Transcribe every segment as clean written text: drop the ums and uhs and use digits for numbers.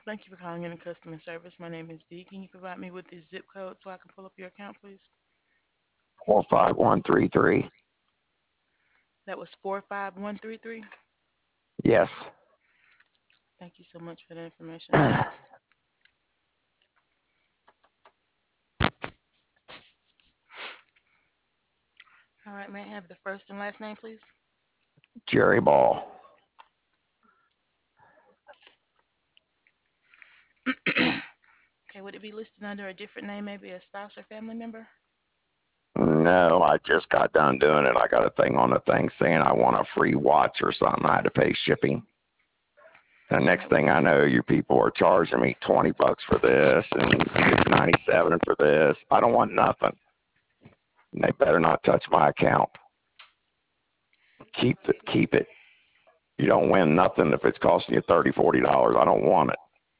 Thank you for calling in customer service. My name is Dee. Can you provide me with the zip code so I can pull up your account, please? 45133. That was 45133. Yes. Thank you so much for the information. All right, may I have the first and last name, please? Jerry Ball. Okay, would it be listed under a different name, maybe a spouse or family member? No, I just got done doing it. I got a thing on the thing saying I want a free watch or something. I had to pay shipping. The All next right, thing I know, you people are charging me $20 for this and $6.97 for this. I don't want nothing. And they better not touch my account. Keep it. Keep it. You don't win nothing if it's costing you $30, $40. I don't want it.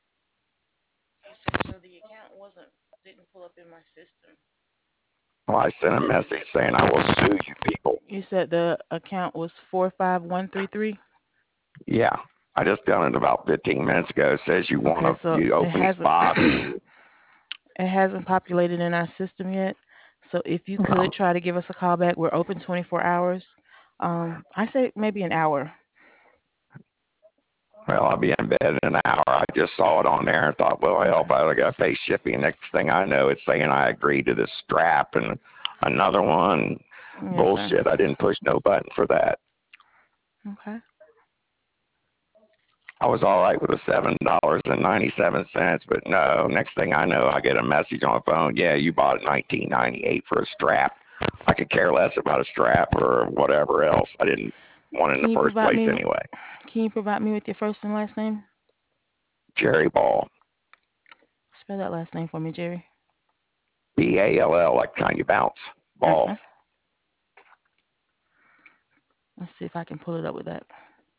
so the account didn't pull up in my system. Well, I sent a message saying I will sue you people. You said the account was 45133. Yeah, I just done it about 15 minutes ago. It says Okay, so you it open these hasn't boxes. it hasn't populated in our system yet. So if you could try to give us a call back, we're open 24 hours. I say maybe an hour. Well, I'll be in bed in an hour. I just saw it on there and thought, well, Okay. help, I got to pay shipping. Next thing I know, it's saying I agreed to this strap and another one. Yes, sir. Bullshit. I didn't push no button for that. Okay. I was all right with the $7.97, but no. Next thing I know, I get a message on the phone. Yeah, you bought it $19.98 for a strap. I could care less about a strap or whatever else. I didn't want it in Can the you first provide place me anyway. Can you provide me with your first and last name? Jerry Ball, Spell that last name for me, Jerry. Ball, like kind you bounce ball. Okay. Let's see if I can pull it up with that.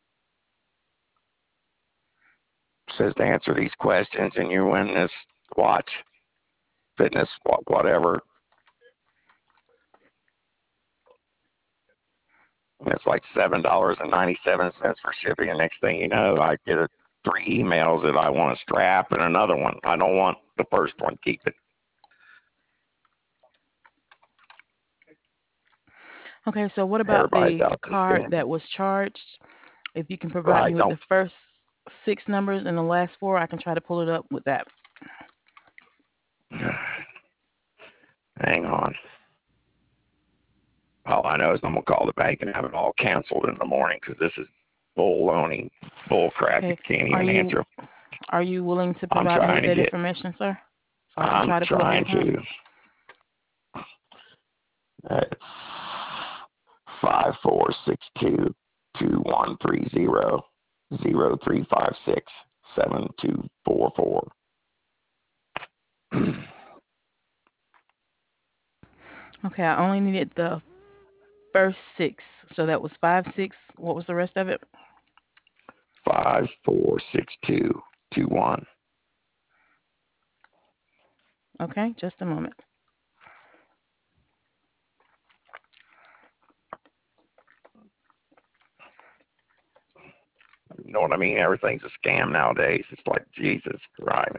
Says to answer these questions and you win this watch, fitness, whatever. And it's like $7.97 for shipping. And next thing you know, I get three emails that I want a strap and another one. I don't want the first one. Keep it. Okay, so what about Everybody's the out to card scam. that was charged? If you can provide Right? me with Don't the first six numbers and the last four, I can try to pull it up with that. hang on. All I know is I'm gonna call the bank and have it all canceled in the morning because this is bull crap. You Okay. can't Are even you answer. are you willing to I'm provide me with trying to that get. information, sir? So I can I'm try to pull up the trying account. to. It's 5462213003567244. Okay, I only needed the first six. So that was 5 6. What was the rest of it? 546221. Okay, just a moment. You know what I mean? Everything's a scam nowadays. It's like Jesus Christ.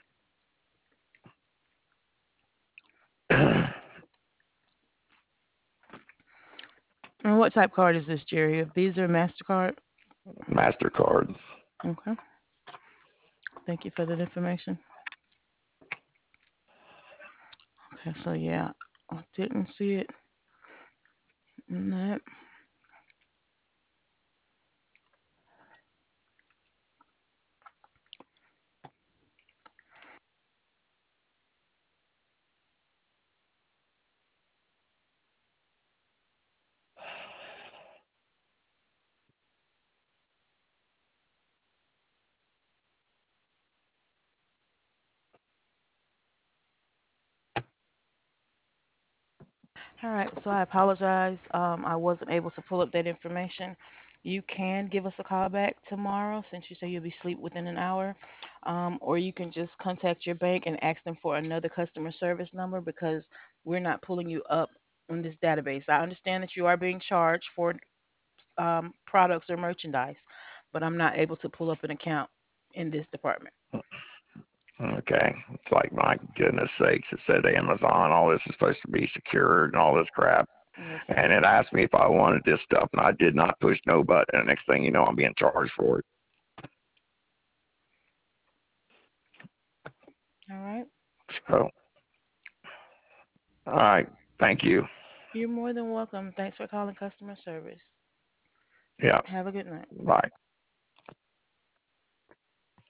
And what type card is this, Jerry? A Visa or MasterCard? Mastercard. Okay. Thank you for that information. Okay, so yeah, I didn't see it in that. All right, so I apologize. I wasn't able to pull up that information. You can give us a call back tomorrow since you say you'll be asleep within an hour. Or you can just contact your bank and ask them for another customer service number because we're not pulling you up on this database. I understand that you are being charged for products or merchandise, but I'm not able to pull up an account in this department. Okay. It's like, my goodness sakes, it said Amazon, all this is supposed to be secured and all this crap. Yes, it And it is. asked me if I wanted this stuff, and I did not push no button. And next thing you know, I'm being charged for it. All right. So, all right. Thank you. You're more than welcome. Thanks for calling customer service. Yeah. Have a good night. Bye.